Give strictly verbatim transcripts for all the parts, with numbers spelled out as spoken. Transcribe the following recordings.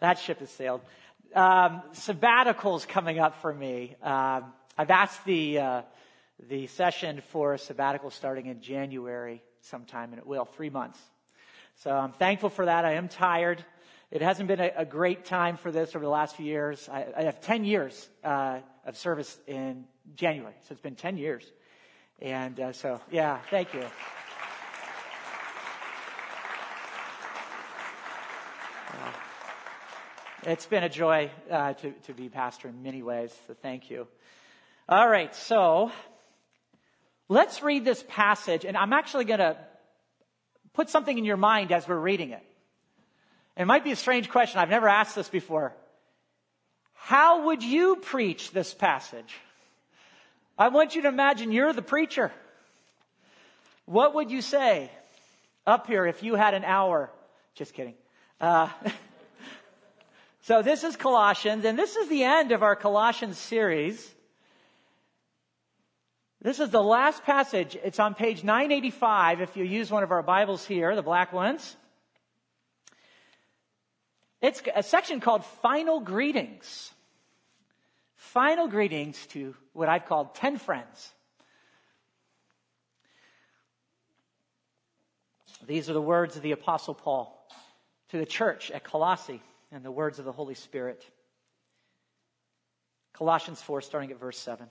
that ship has sailed. Um, sabbatical's coming up for me. Um, I've asked the uh, the session for a sabbatical starting in January sometime, and it will, three months. So I'm thankful for that. I am tired. It hasn't been a, a great time for this over the last few years. I, I have ten years uh, of service in January, so it's been ten years. And uh, so, yeah, thank you. Uh, it's been a joy uh, to, to be pastor in many ways, so thank you. All right, so let's read this passage, and I'm actually going to put something in your mind as we're reading it. It might be a strange question. I've never asked this before. How would you preach this passage? I want you to imagine you're the preacher. What would you say up here if you had an hour? Just kidding. Uh, so this is Colossians, and this is the end of our Colossians series. This is the last passage. It's on page nine eighty-five if you use one of our Bibles here, the black ones. It's a section called Final Greetings. Final greetings to what I've called ten friends. These are the words of the Apostle Paul to the church at Colossae and the words of the Holy Spirit. Colossians four, starting at verse seven.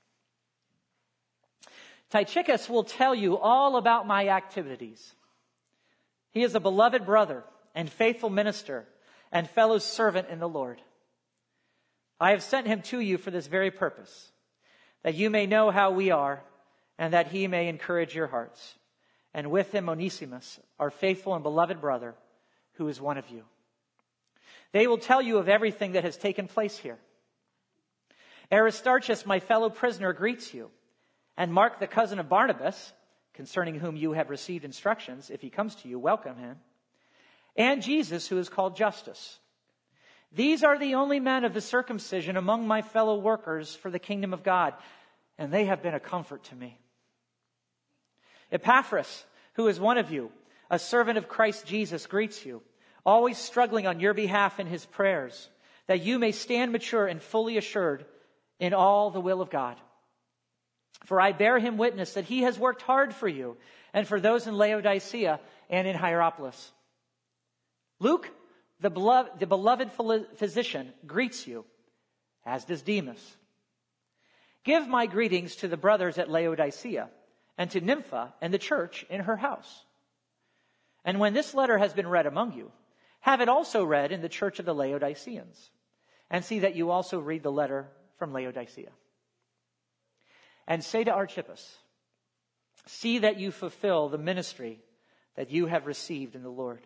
Tychicus will tell you all about my activities. He is a beloved brother and faithful minister and fellow servant in the Lord. I have sent him to you for this very purpose, that you may know how we are, and that he may encourage your hearts. And with him Onesimus, our faithful and beloved brother, who is one of you. They will tell you of everything that has taken place here. Aristarchus, my fellow prisoner, greets you, and Mark, the cousin of Barnabas, concerning whom you have received instructions. If he comes to you, welcome him. And Jesus, who is called Justus. These are the only men of the circumcision among my fellow workers for the kingdom of God, and they have been a comfort to me. Epaphras, who is one of you, a servant of Christ Jesus, greets you, always struggling on your behalf in his prayers, that you may stand mature and fully assured in all the will of God. For I bear him witness that he has worked hard for you and for those in Laodicea and in Hierapolis. Luke, the beloved, the beloved physician, greets you, as does Demas. Give my greetings to the brothers at Laodicea and to Nympha and the church in her house. And when this letter has been read among you, have it also read in the church of the Laodiceans, and see that you also read the letter from Laodicea. And say to Archippus, see that you fulfill the ministry that you have received in the Lord.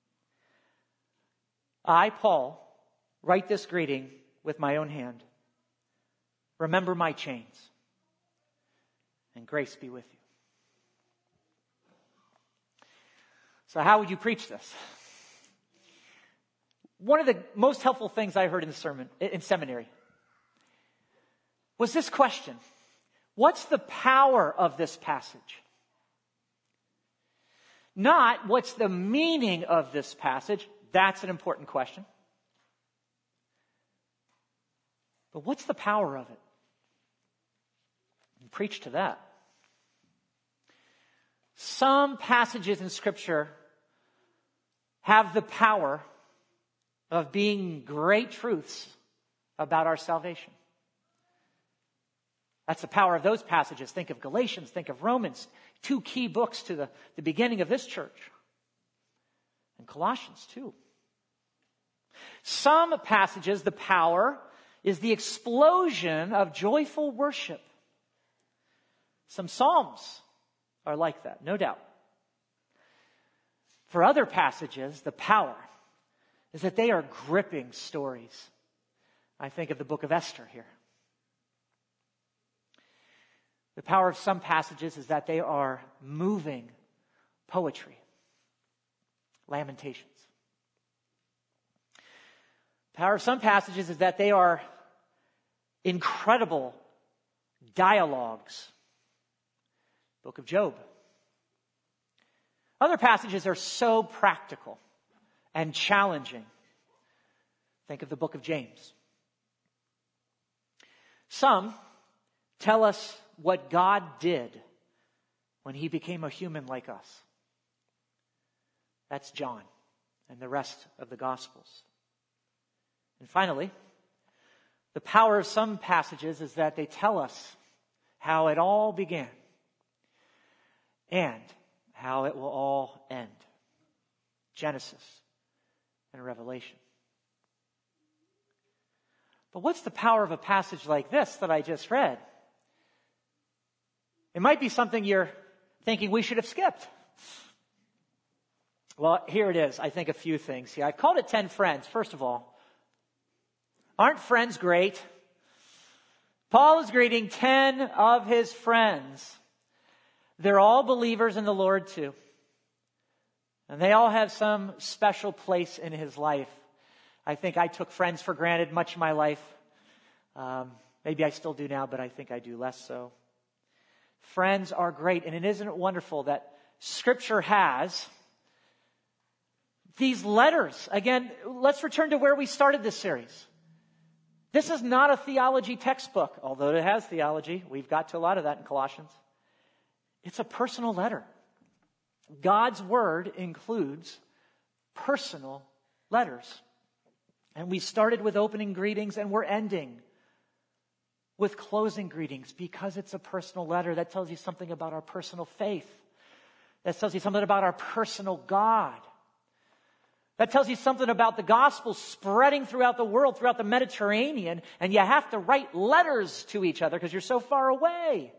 I, Paul, write this greeting with my own hand. Remember my chains, and grace be with you. So how would you preach this? One of the most helpful things I heard in the sermon, in seminary, was this question. What's the power of this passage? Not what's the meaning of this passage. That's an important question. But what's the power of it? And preach to that. Some passages in Scripture have the power of being great truths about our salvation. That's the power of those passages. Think of Galatians, think of Romans, two key books to the, the beginning of this church. And Colossians too. Some passages, the power is the explosion of joyful worship. Some psalms are like that, no doubt. For other passages, the power is that they are gripping stories. I think of the book of Esther here. The power of some passages is that they are moving poetry, lamentations. The power of some passages is that they are incredible dialogues. Book of Job. Other passages are so practical and challenging. Think of the book of James. Some tell us what God did when he became a human like us. That's John and the rest of the Gospels. And finally, the power of some passages is that they tell us how it all began and how it will all end. Genesis and Revelation. But what's the power of a passage like this that I just read? It might be something you're thinking we should have skipped. Well, here it is. I think a few things here. I've called it ten friends. First of all, aren't friends great? Paul is greeting ten of his friends. They're all believers in the Lord too. And they all have some special place in his life. I think I took friends for granted much of my life. Um, maybe I still do now, but I think I do less so. Friends are great. And it isn't wonderful that Scripture has these letters. Again, let's return to where we started this series. This is not a theology textbook, although it has theology. We've got to a lot of that in Colossians. It's a personal letter. God's Word includes personal letters. And we started with opening greetings and we're ending with closing greetings because it's a personal letter. That tells you something about our personal faith. That tells you something about our personal God. That tells you something about the gospel spreading throughout the world, throughout the Mediterranean, and you have to write letters to each other because you're so far away.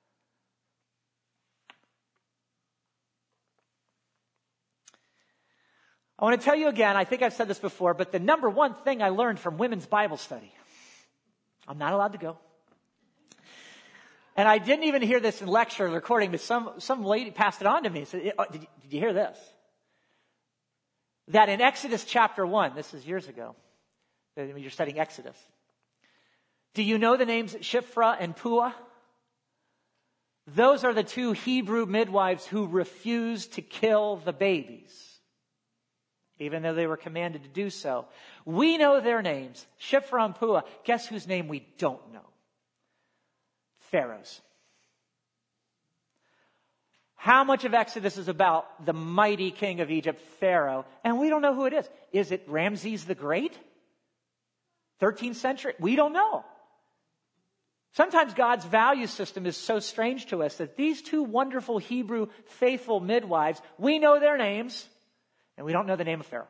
I want to tell you again, I think I've said this before, but the number one thing I learned from women's Bible study, I'm not allowed to go. And I didn't even hear this in lecture recording, but some, some lady passed it on to me and said, oh, did, you, did you hear this? That in Exodus chapter one, this is years ago, when you're studying Exodus, do you know the names Shiphrah and Puah? Those are the two Hebrew midwives who refused to kill the babies, even though they were commanded to do so. We know their names, Shiphrah and Puah. Guess whose name we don't know? Pharaoh's. How much of Exodus is about the mighty king of Egypt, Pharaoh? And we don't know who it is. Is it Ramses the Great? thirteenth century? We don't know. Sometimes God's value system is so strange to us that these two wonderful Hebrew faithful midwives, we know their names, and we don't know the name of Pharaoh.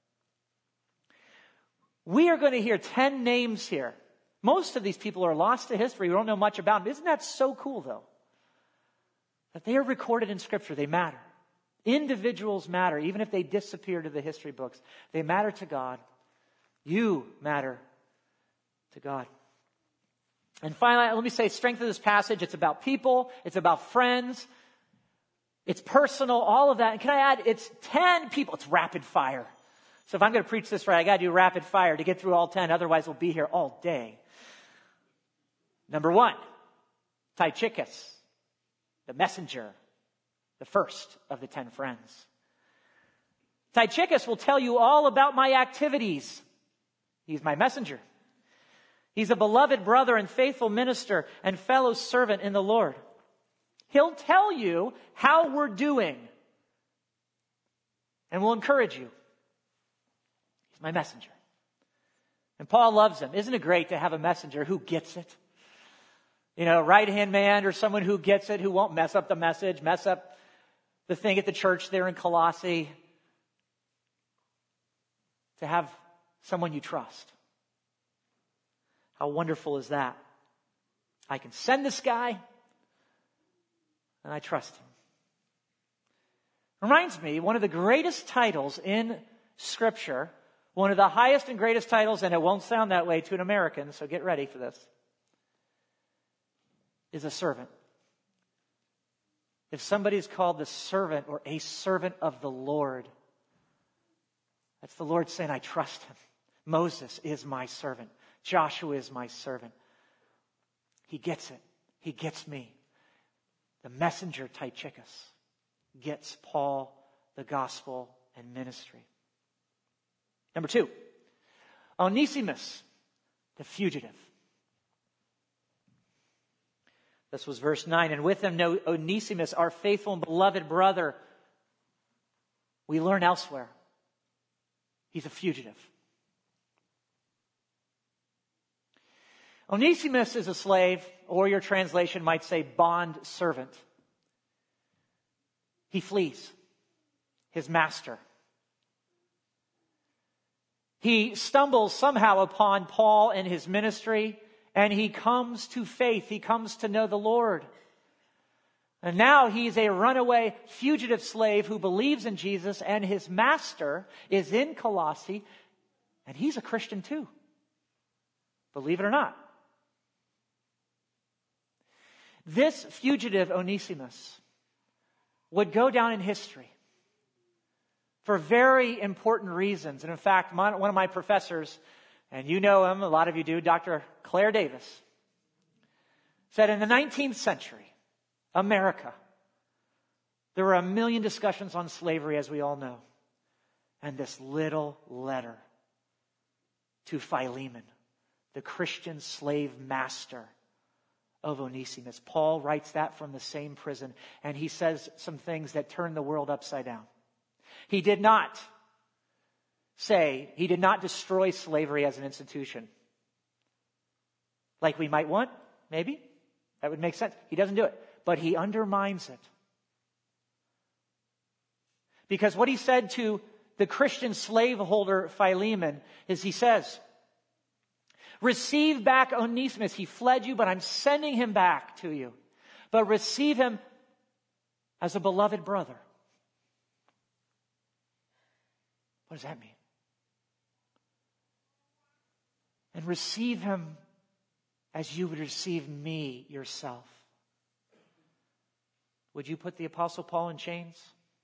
We are going to hear ten names here. Most of these people are lost to history. We don't know much about them. Isn't that so cool, though? That they are recorded in Scripture. They matter. Individuals matter, even if they disappear to the history books. They matter to God. You matter to God. And finally, let me say, strength of this passage, it's about people, it's about friends, it's personal, all of that. And can I add, it's ten people. It's rapid fire. So if I'm going to preach this right, I got to do rapid fire to get through all ten. Otherwise, we'll be here all day. Number one, Tychicus, the messenger, the first of the ten friends. Tychicus will tell you all about my activities. He's my messenger. He's a beloved brother and faithful minister and fellow servant in the Lord. He'll tell you how we're doing and will encourage you. He's my messenger. And Paul loves him. Isn't it great to have a messenger who gets it? You know, right-hand man or someone who gets it, who won't mess up the message, mess up the thing at the church there in Colossae. To have someone you trust. How wonderful is that? I can send this guy, and I trust him. Reminds me, one of the greatest titles in Scripture, one of the highest and greatest titles, and it won't sound that way to an American, so get ready for this, is a servant. If somebody is called the servant or a servant of the Lord, that's the Lord saying, I trust him. Moses is my servant. Joshua is my servant. He gets it. He gets me. The messenger, Tychicus, gets Paul the gospel and ministry. Number two, Onesimus, the fugitive. This was verse nine. And with him, no Onesimus, our faithful and beloved brother. We learn elsewhere. He's a fugitive. Onesimus is a slave, or your translation might say bond servant. He flees his master. He stumbles somehow upon Paul and his ministry, and he comes to faith. He comes to know the Lord. And now he's a runaway fugitive slave who believes in Jesus, and his master is in Colossae, and he's a Christian too. Believe it or not. This fugitive Onesimus would go down in history for very important reasons. And in fact, my, one of my professors, and you know him, a lot of you do, Doctor Claire Davis, said in the nineteenth century, America, there were a million discussions on slavery, as we all know. And this little letter to Philemon, the Christian slave master of Onesimus. Paul writes that from the same prison, and he says some things that turn the world upside down. He did not say, he did not destroy slavery as an institution. Like we might want, maybe. That would make sense. He doesn't do it. But he undermines it. Because what he said to the Christian slaveholder Philemon is he says, receive back Onesimus. He fled you, but I'm sending him back to you. But receive him as a beloved brother. What does that mean? And receive him as you would receive me yourself. Would you put the Apostle Paul in chains?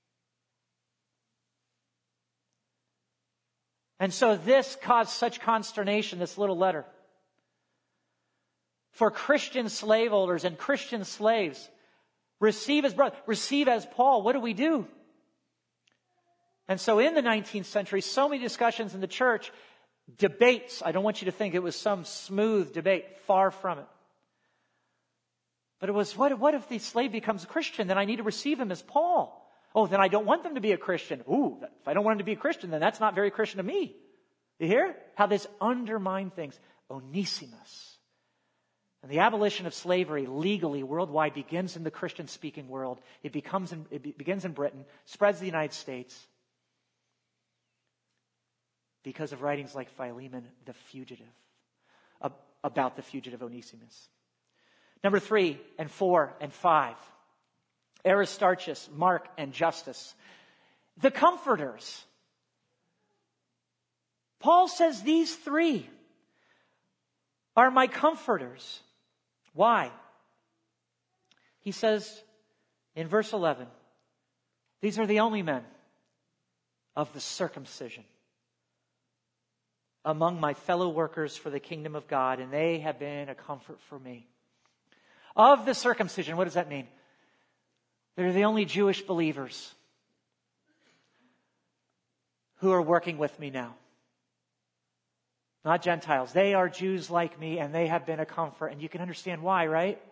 And so this caused such consternation, this little letter. For Christian slaveholders and Christian slaves, receive as brother, receive as Paul. What do we do? And so in the nineteenth century, so many discussions in the church, debates. I don't want you to think it was some smooth debate. Far from it. But it was, what, what if the slave becomes a Christian? Then I need to receive him as Paul. Oh, then I don't want them to be a Christian. Ooh, if I don't want them to be a Christian, then that's not very Christian to me. You hear how this undermined things? Onesimus. And the abolition of slavery legally worldwide begins in the Christian-speaking world. It, becomes in, it begins in Britain, spreads to the United States because of writings like Philemon, the fugitive, about the fugitive Onesimus. Number three and four and five. Aristarchus, Mark, and Justus. The comforters. Paul says these three are my comforters. Why? He says in verse eleven, these are the only men of the circumcision among my fellow workers for the kingdom of God, and they have been a comfort for me. Of the circumcision, what does that mean? They're the only Jewish believers who are working with me now. Not Gentiles. They are Jews like me, and they have been a comfort. And you can understand why, right?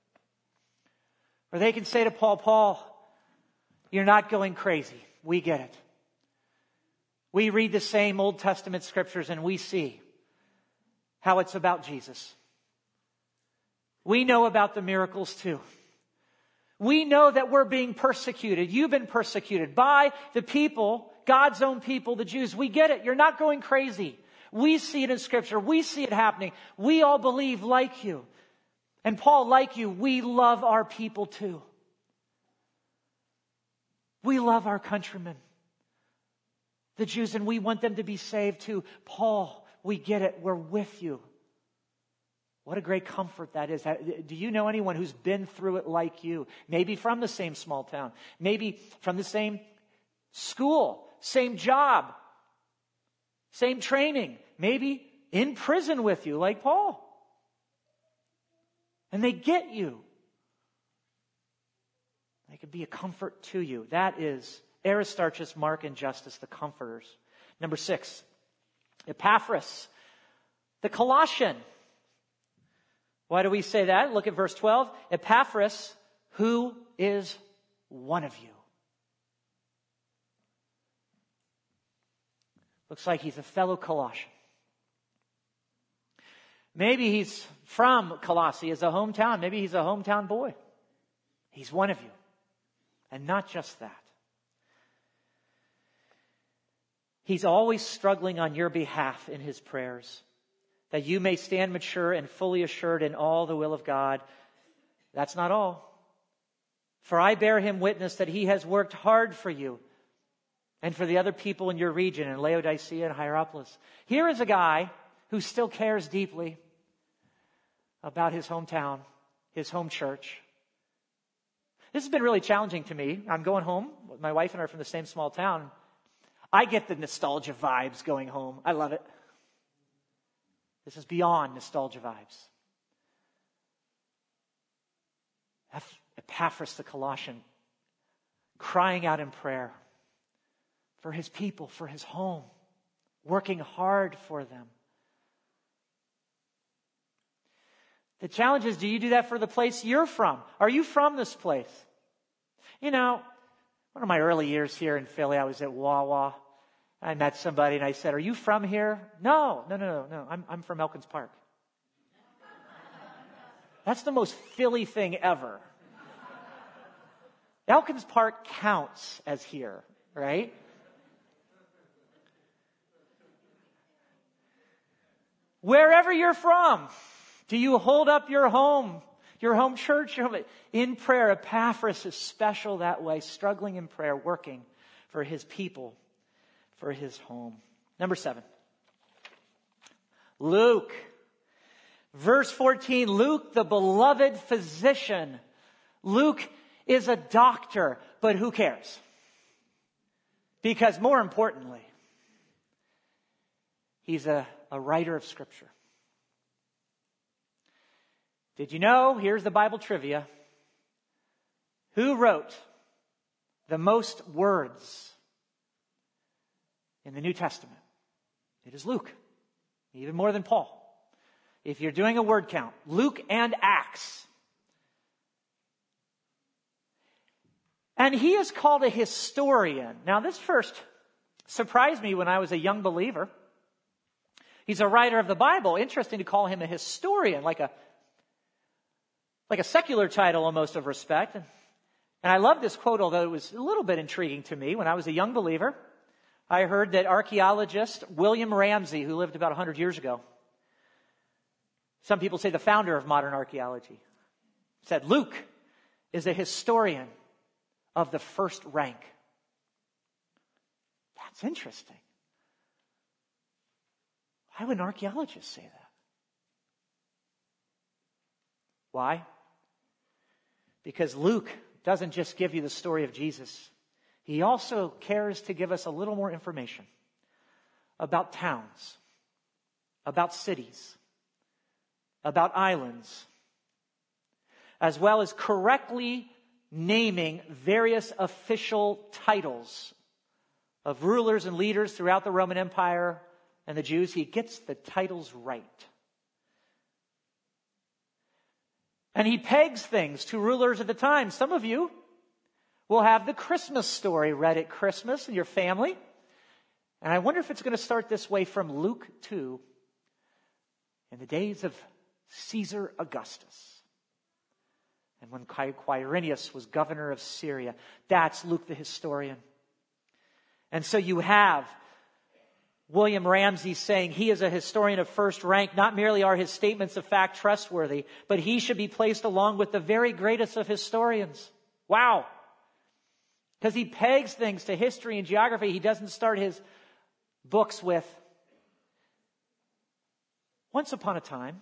Or they can say to Paul, Paul, you're not going crazy. We get it. We read the same Old Testament scriptures, and we see how it's about Jesus. We know about the miracles too. We know that we're being persecuted. You've been persecuted by the people, God's own people, the Jews. We get it. You're not going crazy. We see it in Scripture. We see it happening. We all believe like you. And Paul, like you, we love our people too. We love our countrymen, the Jews, and we want them to be saved too. Paul, we get it. We're with you. What a great comfort that is. Do you know anyone who's been through it like you? Maybe from the same small town. Maybe from the same school, same job, same training. Maybe in prison with you like Paul. And they get you. They can be a comfort to you. That is Aristarchus, Mark, and Justus, the comforters. Number six, Epaphras, the Colossian. Why do we say that? Look at verse twelve. Epaphras, who is one of you. Looks like he's a fellow Colossian. Maybe he's from Colossae as a hometown. Maybe he's a hometown boy. He's one of you. And not just that. He's always struggling on your behalf in his prayers, that you may stand mature and fully assured in all the will of God. That's not all. For I bear him witness that he has worked hard for you and for the other people in your region, in Laodicea and Hierapolis. Here is a guy who still cares deeply about his hometown, his home church. This has been really challenging to me. I'm going home. My wife and I are from the same small town. I get the nostalgia vibes going home. I love it. This is beyond nostalgia vibes. Epaphras the Colossian, crying out in prayer for his people, for his home, working hard for them. The challenge is, do you do that for the place you're from? Are you from this place? You know, one of my early years here in Philly, I was at Wawa. I met somebody and I said, are you from here? No, no, no, no, no. I'm, I'm from Elkins Park. That's the most Philly thing ever. Elkins Park counts as here, right? Wherever you're from, do you hold up your home, your home church, your home, in prayer? Epaphras is special that way, struggling in prayer, working for his people, for his home. Number seven, Luke. Verse fourteen, Luke, the beloved physician. Luke is a doctor, but who cares? Because more importantly, he's a, a writer of Scripture. Did you know, here's the Bible trivia, who wrote the most words in the New Testament? It is Luke, even more than Paul. If you're doing a word count, Luke and Acts. And he is called a historian. Now, this first surprised me when I was a young believer. He's a writer of the Bible. Interesting to call him a historian, like a like a secular title almost of respect. And, and I love this quote, although it was a little bit intriguing to me. When I was a young believer, I heard that archaeologist William Ramsey, who lived about one hundred years ago, some people say the founder of modern archaeology, said Luke is a historian of the first rank. That's interesting. Why would an archaeologist say that? Why? Because Luke doesn't just give you the story of Jesus. He also cares to give us a little more information about towns, about cities, about islands, as well as correctly naming various official titles of rulers and leaders throughout the Roman Empire and the Jews. He gets the titles right. And he pegs things to rulers at the time. Some of you will have the Christmas story read at Christmas in your family. And I wonder if it's going to start this way from Luke two, in the days of Caesar Augustus. And when Quirinius was governor of Syria. That's Luke the historian. And so you have William Ramsey saying he is a historian of first rank. Not merely are his statements of fact trustworthy, but he should be placed along with the very greatest of historians. Wow. Because he pegs things to history and geography. He doesn't start his books with, once upon a time,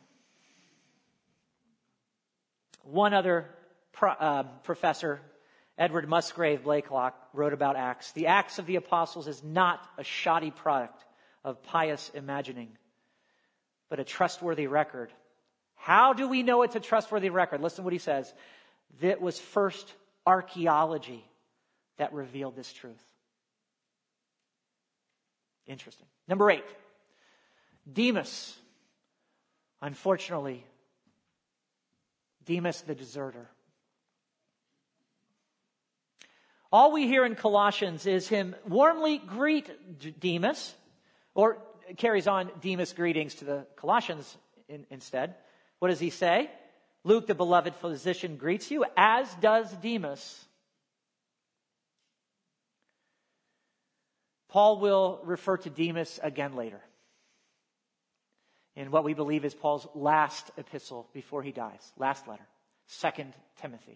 one other pro, uh, professor, Edward Musgrave Blakelock, wrote about Acts. The Acts of the Apostles is not a shoddy product of pious imagining, but a trustworthy record. How do we know it's a trustworthy record? Listen to what he says. That was first archaeology that revealed this truth. Interesting. Number eight, Demas. Unfortunately, Demas the deserter. All we hear in Colossians is him warmly greet Demas, or carries on Demas' greetings to the Colossians in, instead. What does he say? Luke, the beloved physician, greets you, as does Demas. Paul will refer to Demas again later in what we believe is Paul's last epistle before he dies, last letter, Second Timothy.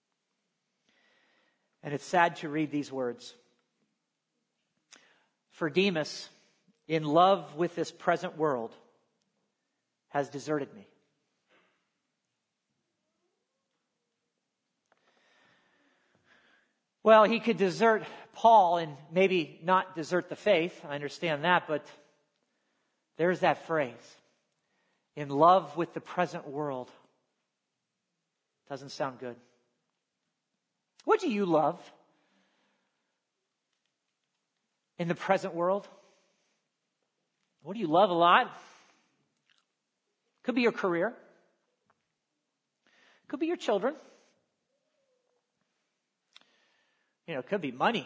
And it's sad to read these words. For Demas, in love with this present world, has deserted me. Well, he could desert Paul and maybe not desert the faith. I understand that, but there's that phrase. In love with the present world. Doesn't sound good. What do you love in the present world? What do you love a lot? Could be your career. Could be your children. You know, it could be money.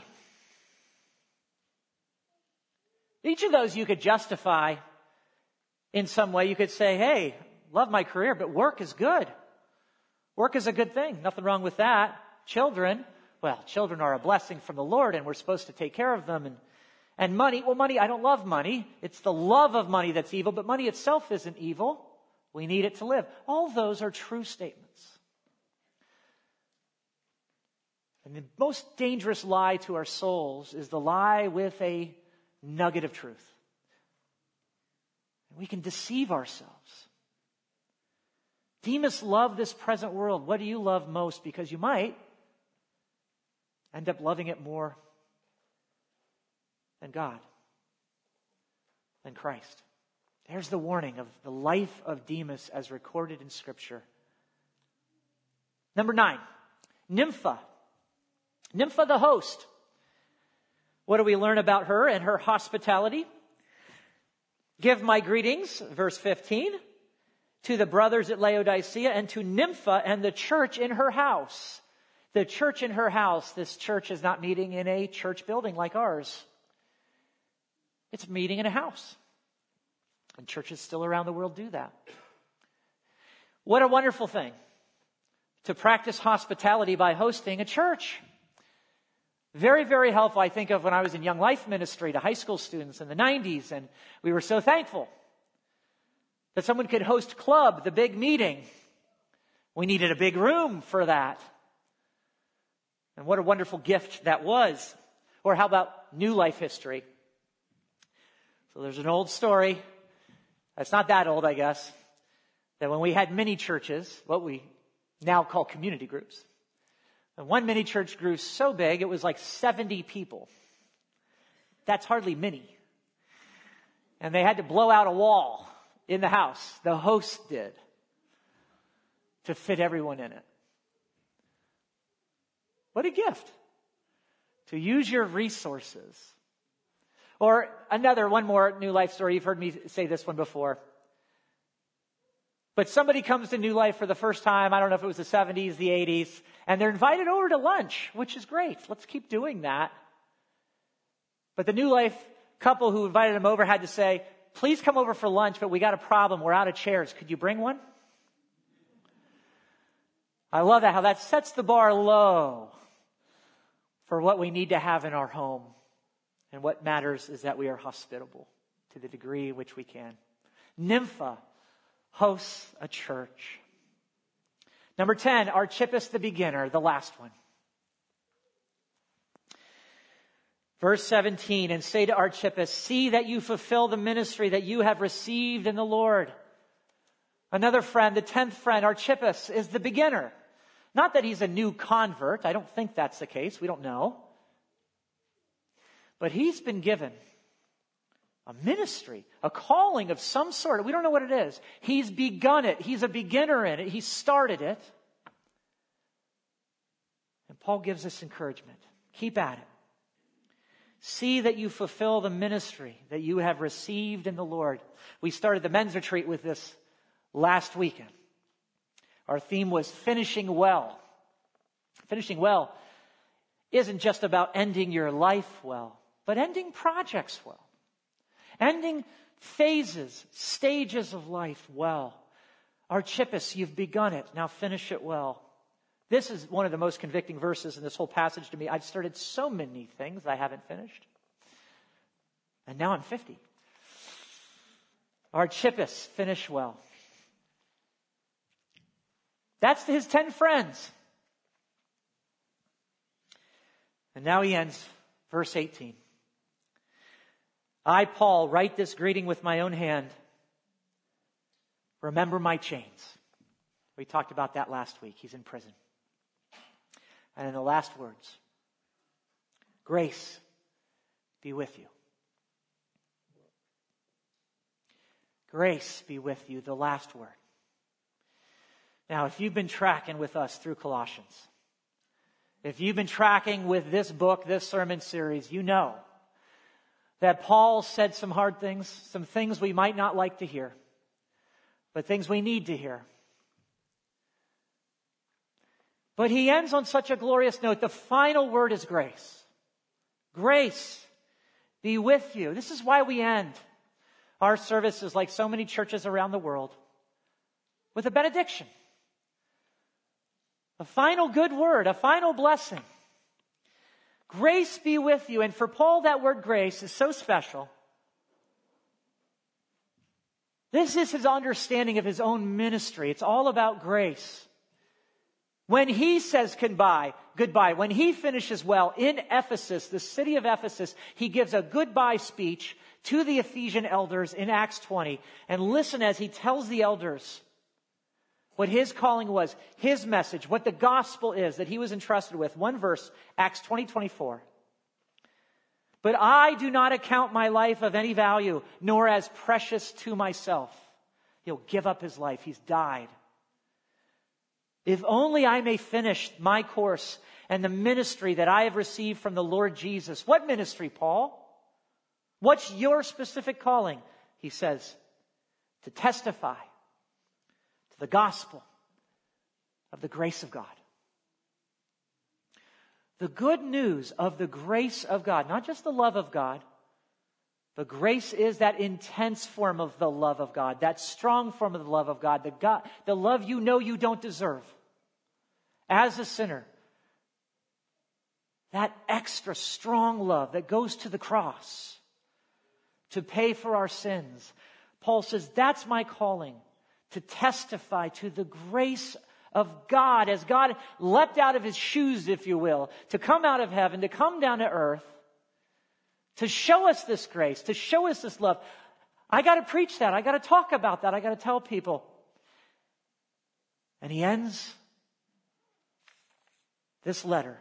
Each of those you could justify in some way. You could say, hey, love my career, but work is good. Work is a good thing. Nothing wrong with that. Children, well, children are a blessing from the Lord, and we're supposed to take care of them. And, and money, well, money, I don't love money. It's the love of money that's evil, but money itself isn't evil. We need it to live. All those are true statements. And the most dangerous lie to our souls is the lie with a nugget of truth. We can deceive ourselves. Demas loved this present world. What do you love most? Because you might end up loving it more than God, than Christ. There's the warning of the life of Demas as recorded in Scripture. Number nine, Nympha. Nympha the host. What do we learn about her and her hospitality? Give my greetings, verse fifteen, to the brothers at Laodicea and to Nympha and the church in her house. The church in her house, this church is not meeting in a church building like ours. It's meeting in a house. And churches still around the world do that. What a wonderful thing to practice hospitality by hosting a church. Very, very helpful. I think of when I was in Young Life Ministry to high school students in the nineties, and we were so thankful that someone could host club, the big meeting. We needed a big room for that. And what a wonderful gift that was. Or how about New Life history? So there's an old story. It's not that old, I guess. That when we had mini churches, what we now call community groups. And one mini church grew so big, it was like seventy people. That's hardly mini. And they had to blow out a wall in the house. The host did. To fit everyone in it. What a gift. To use your resources. Or another, one more New Life story. You've heard me say this one before. But somebody comes to New Life for the first time. I don't know if it was the seventies, the eighties. And they're invited over to lunch, which is great. Let's keep doing that. But the New Life couple who invited them over had to say, please come over for lunch, but we got a problem. We're out of chairs. Could you bring one? I love that, how that sets the bar low for what we need to have in our home. And what matters is that we are hospitable to the degree in which we can. Nympha hosts a church. Number ten, Archippus the beginner, the last one. Verse seventeen, and say to Archippus, see that you fulfill the ministry that you have received in the Lord. Another friend, the tenth friend, Archippus, is the beginner. Not that he's a new convert. I don't think that's the case. We don't know. But he's been given a ministry, a calling of some sort. We don't know what it is. He's begun it. He's a beginner in it. He started it. And Paul gives us encouragement. Keep at it. See that you fulfill the ministry that you have received in the Lord. We started the men's retreat with this last weekend. Our theme was finishing well. Finishing well isn't just about ending your life well, but ending projects well. Ending phases, stages of life well. Archippus, you've begun it. Now finish it well. This is one of the most convicting verses in this whole passage to me. I've started so many things I haven't finished. And now I'm fifty. Archippus, finish well. That's his ten friends. And now he ends, verse eighteen. I, Paul, write this greeting with my own hand. Remember my chains. We talked about that last week. He's in prison. And in the last words, grace be with you. Grace be with you, the last word. Now, if you've been tracking with us through Colossians, if you've been tracking with this book, this sermon series, you know that Paul said some hard things, some things we might not like to hear, but things we need to hear. But he ends on such a glorious note. The final word is grace. Grace be with you. This is why we end our services, like so many churches around the world, with a benediction. A final good word, a final blessing. Grace be with you. And for Paul, that word grace is so special. This is his understanding of his own ministry. It's all about grace. When he says goodbye, goodbye, when he finishes well in Ephesus, the city of Ephesus, he gives a goodbye speech to the Ephesian elders in Acts twenty. And listen as he tells the elders what his calling was, his message, what the gospel is that he was entrusted with. One verse, Acts twenty, twenty-four. But I do not account my life of any value, nor as precious to myself. He'll give up his life. He's died. If only I may finish my course and the ministry that I have received from the Lord Jesus. What ministry, Paul? What's your specific calling? He says, to testify to the gospel of the grace of God. The good news of the grace of God, not just the love of God, but grace is that intense form of the love of God, that strong form of the love of God, the God, the love you know you don't deserve as a sinner. That extra strong love that goes to the cross to pay for our sins. Paul says, that's my calling, to testify to the grace of God as God leapt out of his shoes, if you will, to come out of heaven, to come down to earth, to show us this grace, to show us this love. I got to preach that. I got to talk about that. I got to tell people. And he ends this letter.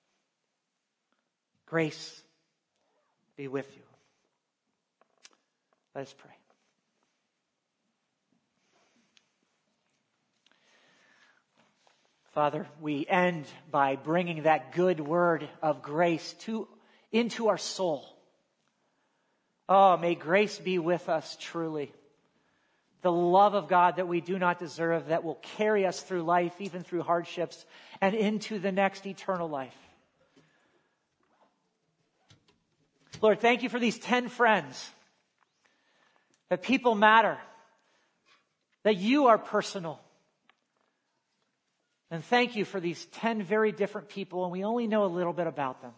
Grace be with you. Let us pray. Father, we end by bringing that good word of grace to, into our soul. Oh, may grace be with us truly. The love of God that we do not deserve, that will carry us through life, even through hardships, and into the next eternal life. Lord, thank you for these ten friends. That people matter. That you are personal. And thank you for these ten very different people, and we only know a little bit about them.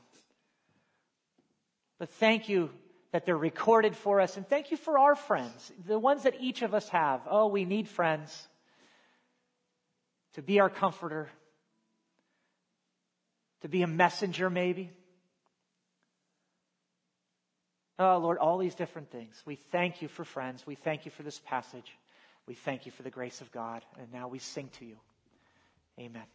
But thank you that they're recorded for us, and thank you for our friends, the ones that each of us have. Oh, we need friends to be our comforter, to be a messenger maybe. Oh, Lord, all these different things. We thank you for friends. We thank you for this passage. We thank you for the grace of God. And now we sing to you. Amen.